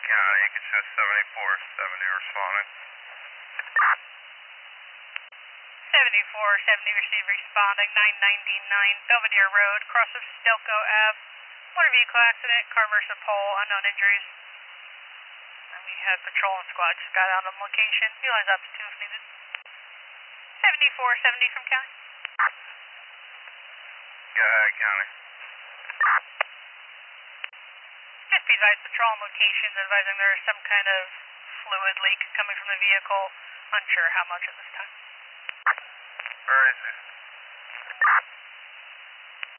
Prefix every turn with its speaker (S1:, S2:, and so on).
S1: County, you can show 7470 responding.
S2: 7470 received responding, 999 Belvedere Road, cross of Stelco Ave. Motor vehicle accident, car versus pole, unknown injuries. And we had patrol and squad just got out on location. Utilize up to 2 if needed. 7470 from County.
S1: Go ahead, County.
S2: Just be advised, patrol on locations advising there is some kind of fluid leak coming from the vehicle. Unsure how much at this time.
S1: Where is it?